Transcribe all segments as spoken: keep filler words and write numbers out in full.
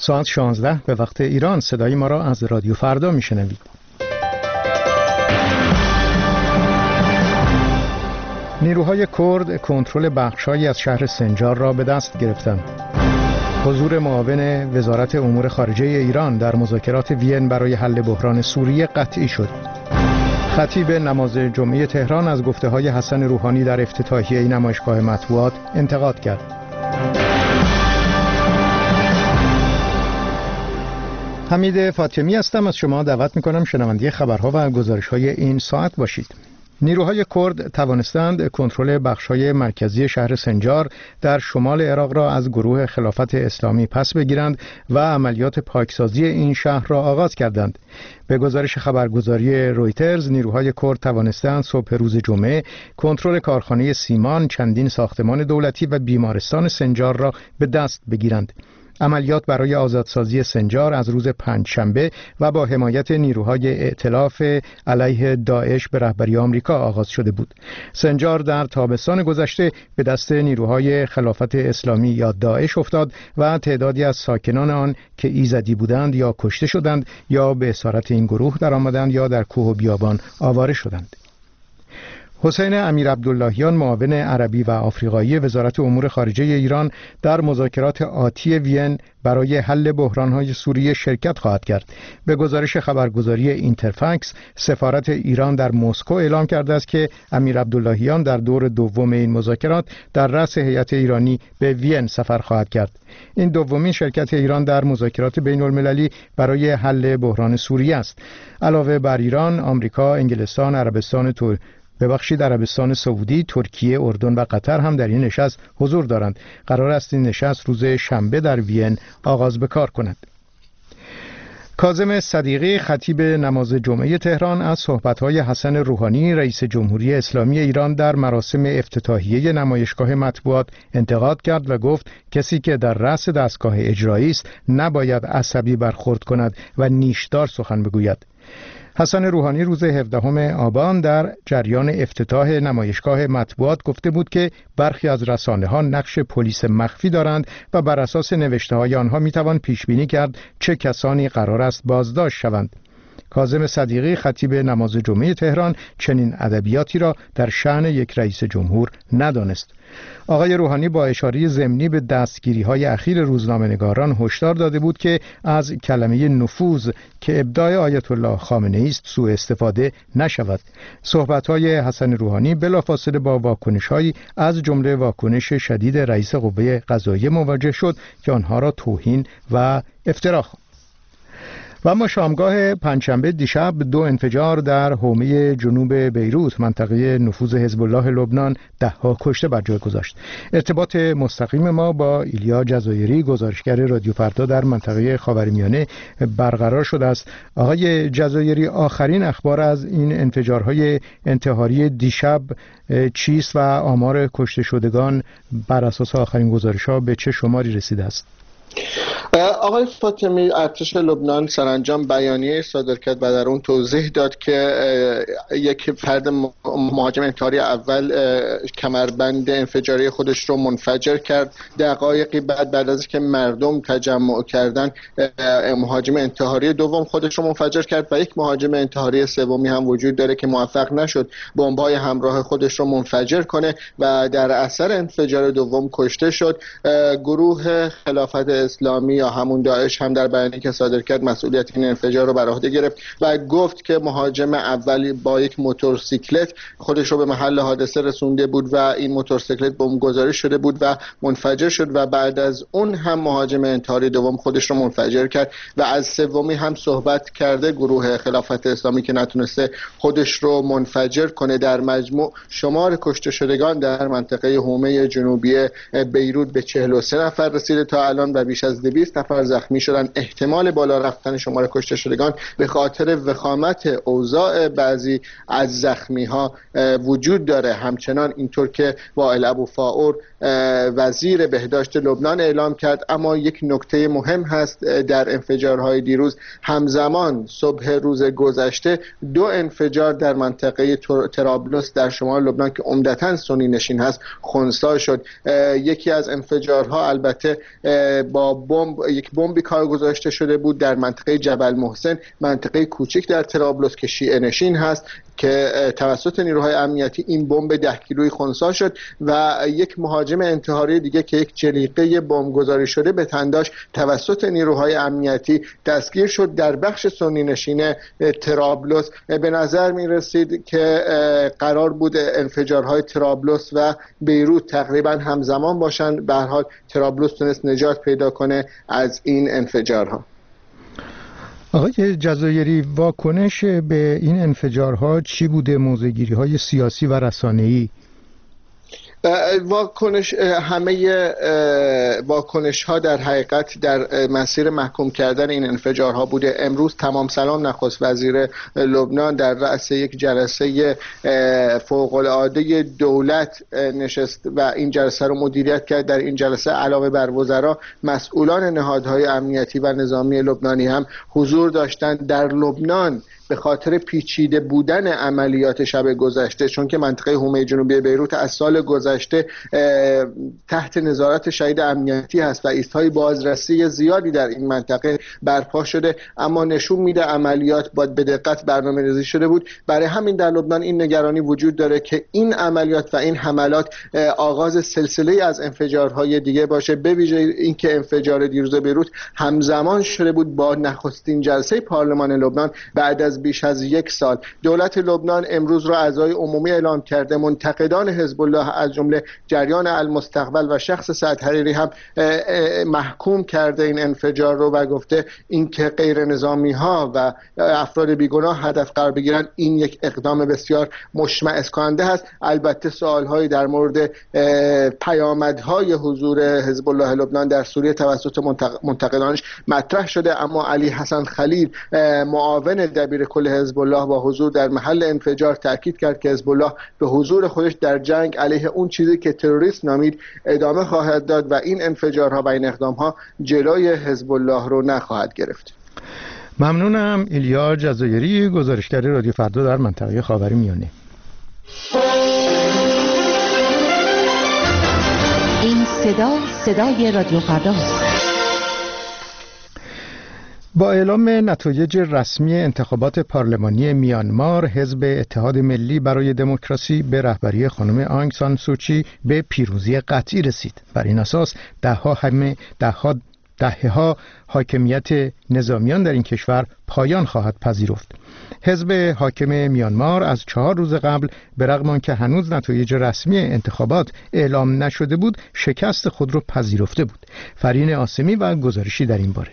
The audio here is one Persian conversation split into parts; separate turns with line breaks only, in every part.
ساعت شانزده به وقت ایران. صدای ما را از رادیو فردا میشنوید. نیروهای کرد کنترل بخش‌هایی از شهر سنجار را به دست گرفتند. حضور معاون وزارت امور خارجه ایران در مذاکرات وین برای حل بحران سوریه قطعی شد. خطیب نماز جمعه تهران از گفته‌های حسن روحانی در افتتاحیه نمایشگاه مطبوعات انتقاد کرد. حمید فاطمی هستم. از شما دعوت می‌کنم شنونده خبرها و گزارش‌های این ساعت باشید. نیروهای کرد توانستند کنترل بخش‌های مرکزی شهر سنجار در شمال عراق را از گروه خلافت اسلامی پس بگیرند و عملیات پاکسازی این شهر را آغاز کردند. به گزارش خبرگزاری رویترز، نیروهای کرد توانستند صبح روز جمعه کنترل کارخانه سیمان، چندین ساختمان دولتی و بیمارستان سنجار را به دست بگیرند. عملیات برای آزادسازی سنجار از روز پنجشنبه و با حمایت نیروهای ائتلاف علیه داعش به رهبری آمریکا آغاز شده بود. سنجار در تابستان گذشته به دست نیروهای خلافت اسلامی یا داعش افتاد و تعدادی از ساکنان آن که ایزدی بودند یا کشته شدند یا به اسارت این گروه درآمدند یا در کوه و بیابان آواره شدند. حسین امیرعبداللهیان، معاون عربی و آفریقایی وزارت امور خارجه ایران، در مذاکرات آتی وین برای حل بحران‌های سوریه شرکت خواهد کرد. به گزارش خبرگزاری اینترفکس، سفارت ایران در مسکو اعلام کرده است که امیرعبداللهیان در دور دوم این مذاکرات در رأس هیئت ایرانی به وین سفر خواهد کرد. این دومین شرکت ایران در مذاکرات بین‌المللی برای حل بحران سوریه است. علاوه بر ایران، آمریکا، انگلستان، عربستان ترکیه ببخشید عربستان سعودی، ترکیه، اردن و قطر هم در این نشست حضور دارند. قرار است این نشست روز شنبه در وین آغاز به کار کند. کاظم صدیقی، خطیب نماز جمعه تهران، از صحبت‌های حسن روحانی رئیس جمهوری اسلامی ایران در مراسم افتتاحیه نمایشگاه مطبوعات انتقاد کرد و گفت کسی که در رأس دستگاه اجرایی است نباید عصبی برخورد کند و نیشدار سخن بگوید. حسن روحانی روز هفدهم آبان در جریان افتتاح نمایشگاه مطبوعات گفته بود که برخی از رسانه‌ها نقش پلیس مخفی دارند و بر اساس نوشته‌های آنها میتوان پیش بینی کرد چه کسانی قرار است بازداشت شوند. کاظم صدیقی، خطیب نماز جمعه تهران، چنین ادبیاتی را در شأن یک رئیس جمهور ندانست. آقای روحانی با اشاره ضمنی به دستگیری‌های اخیر روزنامه‌نگاران هشدار داده بود که از کلمه نفوذ که ابداع آیت الله خامنه‌ای است سوء استفاده نشود. صحبت‌های حسن روحانی بلافاصله با واکنش‌هایی از جمله واکنش شدید رئیس قوه قضاییه مواجه شد که آنها را توهین و افترا خواند. و اما شامگاه پنجشنبه دیشب دو انفجار در حومه جنوب بیروت، منطقه نفوذ حزب الله لبنان، ده ها کشته بر جای گذاشت. ارتباط مستقیم ما با ایلیا جزایری، گزارشگر رادیو فردا در منطقه خاورمیانه برقرار شده است. آقای جزایری، آخرین اخبار از این انفجارهای انتحاری دیشب چیست و آمار کشته شدگان بر اساس آخرین گزارش‌ها به چه شماری رسیده است؟
آقای فاطمی، ارتش لبنان سرانجام بیانیه صادر کرد و در اون توضیح داد که یک فرد مهاجم انتحاری اول کمربند انفجاری خودش رو منفجر کرد. دقایقی بعد بعد از اینکه مردم تجمع کردن، مهاجم انتحاری دوم خودش رو منفجر کرد و یک مهاجم انتحاری سومی هم وجود داره که موفق نشد بمب‌های همراه خودش رو منفجر کنه و در اثر انفجار دوم کشته شد. گروه خلافت اسلامی یا همون داعش هم در بیانیه‌ای که صادر کرد مسئولیت این انفجار رو بر عهده گرفت و گفت که مهاجم اولی با یک موتورسیکلت خودش رو به محل حادثه رسونده بود و این موتورسیکلت بمبگذاری شده بود و منفجر شد و بعد از اون هم مهاجم انتحاری دوم خودش رو منفجر کرد و از سومی هم صحبت کرده گروه خلافت اسلامی که نتونسته خودش رو منفجر کنه. در مجموع شمار کشته شدگان در منطقه حومه جنوبی بیروت به چهل و سه نفر رسیده تا الان و بیش از دویست نفر زخمی شدن. احتمال بالا رفتن شمار کشته شدگان به خاطر وخامت اوضاع بعضی از زخمی ها وجود داره. همچنان اینطور که وائل ابوفاور وزیر بهداشت لبنان اعلام کرد. اما یک نکته مهم هست در انفجارهای دیروز، همزمان صبح روز گذشته دو انفجار در منطقه طرابلس در شمال لبنان که عمدتاً سنی نشین هست خنثی شد. یکی از انفجارها البته با بمب یک بمبی کار گذاشته شده بود در منطقه جبل محسن، منطقه کوچک در طرابلس که شیعه نشین هست، که توسط نیروهای امنیتی این بمب ده کیلویی خنثی شد و یک مهاجم انتحاری دیگه که یک جلیقه بمب گذاری شده به تنداش توسط نیروهای امنیتی دستگیر شد در بخش سنی نشین طرابلس. به نظر می رسید که قرار بود انفجارهای طرابلس و بیروت تقریبا همزمان باشند. به هر حال طرابلس تونست نجات پیدا کنه از این انفجارها.
آقای جزایری، واکنش به این انفجارها چی بوده؟ موضع‌گیری های سیاسی و رسانه‌ای؟
واکنش همه واکنش ها در حقیقت در مسیر محکوم کردن این انفجارها بوده. امروز تمام سلام نخست وزیر لبنان در رأس یک جلسه فوق العاده دولت نشست و این جلسه رو مدیریت کرد. در این جلسه علاوه بر وزرا، مسئولان نهادهای امنیتی و نظامی لبنانی هم حضور داشتند. در لبنان به خاطر پیچیده بودن عملیات شب گذشته، چون که منطقه حومه جنوبی بیروت از سال گذشته تحت نظارت شدید امنیتی هست و ایستهای بازرسی زیادی در این منطقه برپا شده، اما نشون میده عملیات باید به دقت برنامه‌ریزی شده بود. برای همین در لبنان این نگرانی وجود داره که این عملیات و این حملات آغاز سلسله از انفجارهای دیگه باشه، به ویژه اینکه انفجار دیروز بیروت همزمان شده بود با نخستین جلسه پارلمان لبنان بعد از بیش از یک سال. دولت لبنان امروز را اعضای عمومی اعلام کرده. منتقدان حزب الله از جمله جریان المستقبل و شخص سعد حریری هم محکوم کرده این انفجار رو و گفته اینکه غیر نظامی ها و افراد بیگناه هدف قرار بگیرن این یک اقدام بسیار مشمئز کننده است. البته سوال هایی در مورد پیامدهای حضور حزب الله لبنان در سوریه توسط منتقدانش مطرح شده، اما علی حسن خلیل معاون دبیر کل حزب الله با حضور در محل انفجار تاکید کرد که حزب الله به حضور خودش در جنگ علیه اون چیزی که تروریسم نامید ادامه خواهد داد و این انفجارها و این اقدامها جلوی حزب الله رو نخواهد گرفت.
ممنونم. ایلیا جزایری، گزارشگر رادیو فردا در منطقه خاورمیانه.
این صدا صدای رادیو فرداست.
با اعلام نتایج رسمی انتخابات پارلمانی میانمار، حزب اتحاد ملی برای دموکراسی به رهبری خانم آنگ سان سوچی به پیروزی قطعی رسید. بر این اساس دهها همه دهها دهها حاکمیت نظامیان در این کشور پایان خواهد پذیرفت. حزب حاکم میانمار از چهار روز قبل به رغم آنکه هنوز نتایج رسمی انتخابات اعلام نشده بود، شکست خود را پذیرفته بود. فرین آسمی و گزارشی در این باره.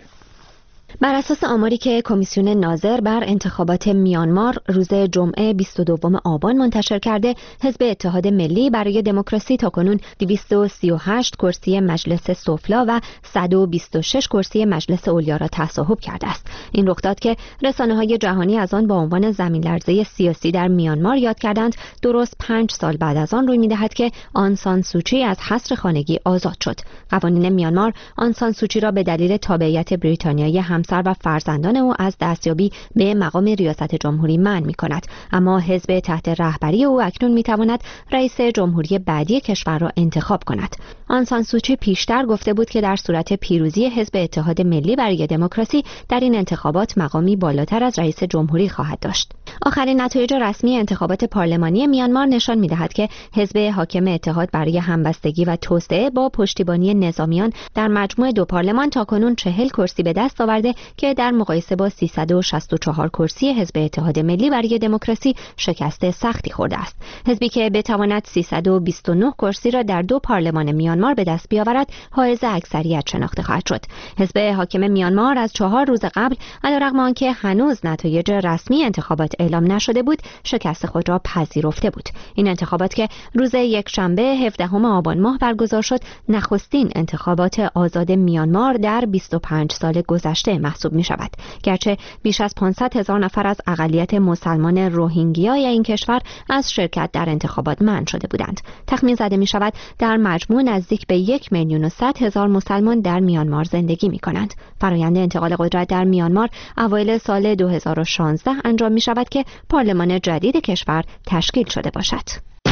بر اساس آماری که کمیسیون ناظر بر انتخابات میانمار روز جمعه بیست و دوم آبان منتشر کرده، حزب اتحاد ملی برای دموکراسی تاکنون دویست و سی و هشت کرسی مجلس سفلا و صد و بیست و شش کرسی مجلس علیا را تصاحب کرده است. این رخ داد که رسانه‌های جهانی از آن با عنوان زمین‌لرزه سیاسی در میانمار یاد کردند، درست پنج سال بعد از آن روی می‌دهد که آن سان سوچی از حصر خانگی آزاد شد. قوانین میانمار آن سان سوچی را به دلیل تابعیت بریتانیایی همسر و فرزندان او از دستیابی به مقام ریاست جمهوری منع می‌کند، اما حزب تحت رهبری او اکنون می‌تواند رئیس جمهوری بعدی کشور را انتخاب کند. آن سان سوچی پیشتر گفته بود که در صورت پیروزی حزب اتحاد ملی برای دموکراسی در این انتخابات مقامی بالاتر از رئیس جمهوری خواهد داشت. آخرین نتایج رسمی انتخابات پارلمانی میانمار نشان می‌دهد که حزب حاکم اتحاد برای همبستگی و توسعه با پشتیبانی نظامیان در مجموع دو پارلمان تاکنون چهل کرسی به دست آورده که در مقایسه با سیصد و شصت و چهار کرسی حزب اتحاد ملی برای دموکراسی شکست سختی خورده است. حزبی که بتواند سیصد و بیست و نه کرسی را در دو پارلمان میانمار به دست بیاورد، حائز اکثریت شناخته خواهد شد. حزب حاکم میانمار از چهار روز قبل علیرغم آنکه هنوز نتایج رسمی انتخابات اعلام نشده بود، شکست خود را پذیرفته بود. این انتخابات که روز یکشنبه هفدهم آبان ماه برگزار شد، نخستین انتخابات آزاد میانمار در بیست و پنج سال گذشته محسوب می شود. گرچه بیش از پانصد هزار نفر از اقلیت مسلمان روهینگیای این کشور از شرکت در انتخابات منع شده بودند. تخمین زده می شود در مجموع نزدیک به یک میلیون و صد هزار مسلمان در میانمار زندگی می کنند. فرآیند انتقال قدرت در میانمار اوایل سال دو هزار و شانزده انجام می شود که پارلمان جدید کشور تشکیل شده باشد.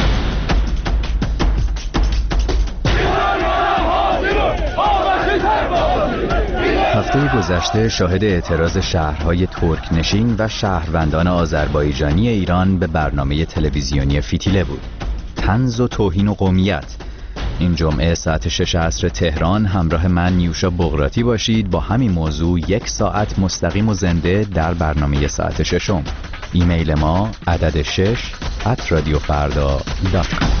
هفته گذشته شاهد اعتراض شهرهای ترکنشین و شهروندان آذربایجانی ایران به برنامه تلویزیونی فتیله بود. طنز و توهین و قومیت. این جمعه ساعت شش عصر تهران همراه من نیوشا بغراتی باشید با همین موضوع یک ساعت مستقیم و زنده در برنامه ساعت ششم. ایمیل ما عدد شش ات رادیو فردا دات کام.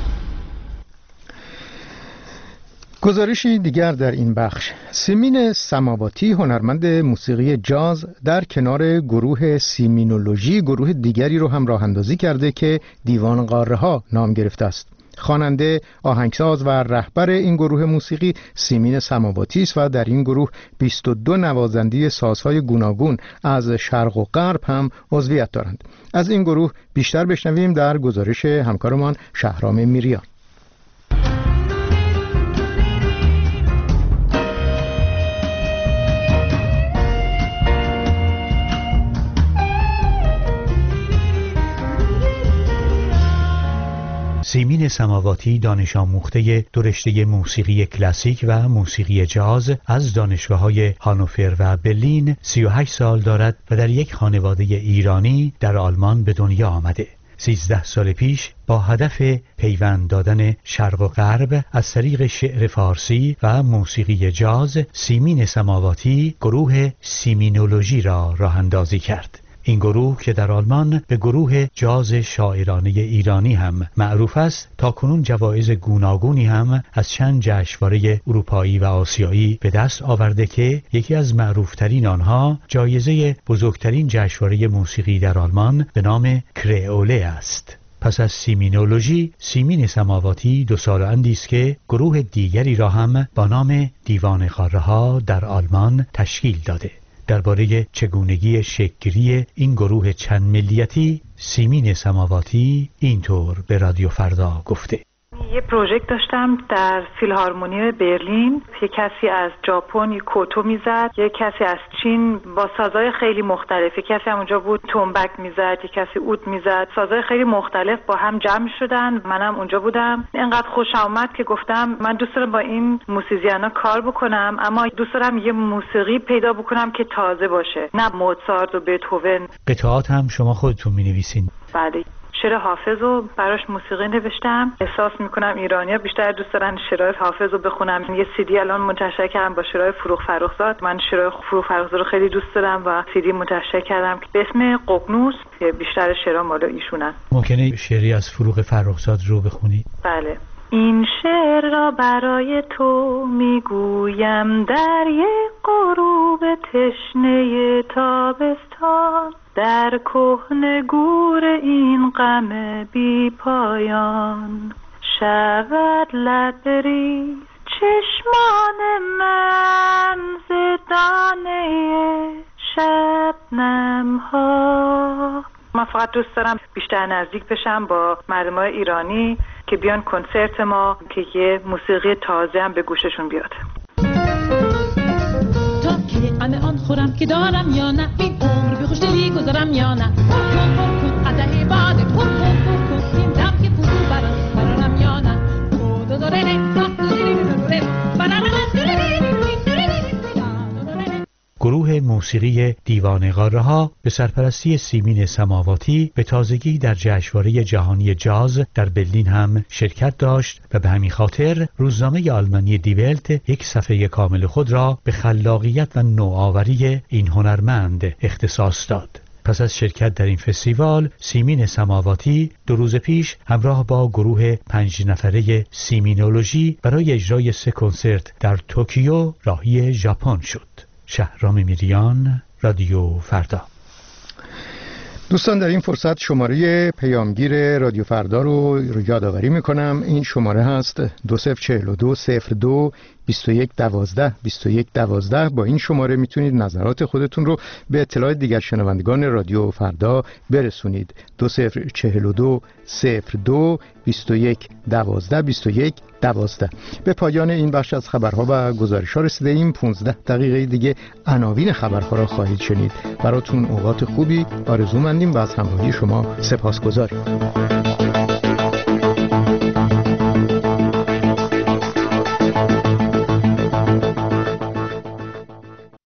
گزارشی دیگر در این بخش: سیمین سماواتی هنرمند موسیقی جاز در کنار گروه سیمینولوژی گروه دیگری رو هم راه اندازی کرده که دیوان قاره ها نام گرفته است. خواننده، آهنگساز و رهبر این گروه موسیقی سیمین سماواتی است و در این گروه بیست و دو نوازنده سازهای گوناگون از شرق و غرب هم عضویت دارند. از این گروه بیشتر بشنویم در گزارش همکارمان شهرام میریان.
سیمین سماواتی دانش آموخته دو رشته موسیقی کلاسیک و موسیقی جاز از دانشگاه‌های هانوفر و برلین سی و هشت سال دارد و در یک خانواده ایرانی در آلمان به دنیا آمده. سیزده سال پیش با هدف پیوند دادن شرق و غرب از طریق شعر فارسی و موسیقی جاز، سیمین سماواتی گروه سیمینولوژی را راه اندازی کرد. این گروه که در آلمان به گروه جاز شاعرانه ایرانی هم معروف است، تاکنون جوایز گوناگونی هم از چند جشنواره اروپایی و آسیایی به دست آورده که یکی از معروفترین آنها جایزه بزرگترین جشنواره موسیقی در آلمان به نام کرئوله است. پس از سیمینولوژی، سیمین سماواتی دو سال اندی است که گروه دیگری را هم با نام دیوان قاره ها در آلمان تشکیل داده. درباره چگونگی شکل‌گیری این گروه چند ملیتی، سیمین سماواتی اینطور به رادیو فردا گفته:
یه پروژکت داشتم در فیلهارمونی برلین. یه کسی از ژاپن یه کوتو میزد، یه کسی از چین با سازهای خیلی مختلف، یه کسی هم اونجا بود تنبک میزد، یه کسی عود میزد. سازهای خیلی مختلف با هم جمع شدن. منم اونجا بودم. اینقدر خوشم اومد که گفتم من دوست دارم با این موسیقیانا کار بکنم، اما دوست دارم یه موسیقی پیدا بکنم که تازه باشه، نه موزارت و بتهوون.
قطعات هم شما خودتون مینویسین؟
بله. شعر حافظ رو براش موسیقی نوشتم. احساس میکنم ایرانی‌ها بیشتر دوست دارن شعرهای حافظ رو بخونم. یه سی دی الان منتشر کردم با شعرهای فروغ فرخزاد. من شعرهای فروغ فرخزاد رو خیلی دوست دارم و سی دی منتشر کردم به اسم ققنوس که بیشتر شعرها مال ایشونن.
ممکنه شعری از فروغ فرخزاد رو بخونید؟
بله. این شعر را برای تو میگویم در یک غروب تشنه تابستان، در کهنه گور این غم بی پایان، شود لبریز چشمان من ز دانه شبنم ها. من فقط دوست دارم بیشتر نزدیک بشم با مردمای ایرانی که بیان کنسرت ما، که یه موسیقی تازه هم به گوششون بیاد.
تا که غم آن خورم که دارم یا نه، این عمر به خوشدلی گذارم یا نه. کن کن کن قدح باده، کن کن کن کن این دم که فرو برم برارم یا نه. دو دو دو رنه تا دو دو دو رنه برارم
گروه موسیقی دیوان قاره ها به سرپرستی سیمین سماواتی به تازگی در جشنواره جهانی جاز در برلین هم شرکت داشت و به همین خاطر روزنامه آلمانی دی ولت یک صفحه کامل خود را به خلاقیت و نوآوری این هنرمند اختصاص داد. پس از شرکت در این فستیوال، سیمین سماواتی دو روز پیش همراه با گروه پنج نفره سیمینولوژی برای اجرای سه کنسرت در توکیو راهی ژاپن شد. شهرام میریان، رادیو فردا.
دوستان، در این فرصت شماره پیامگیر رادیو فردا رو یادآوری میکنم. این شماره هست دو صفر چهل و دو صفر دو بیست و یک دوازده بیست و یک دوازده. با این شماره میتونید نظرات خودتون رو به اطلاع دیگر شنوندگان رادیو فردا برسونید. دو صفر چهل و دو صفر دو بیست و یک دوازده بیست و یک دوازده. به پایان این بخش از خبرها و گزارش‌ها رسیده ایم. پانزده دقیقه دیگه عناوین خبرها را خواهید شنید. براتون اوقات خوبی آرزو مندیم و از همراهی شما سپاسگزاریم.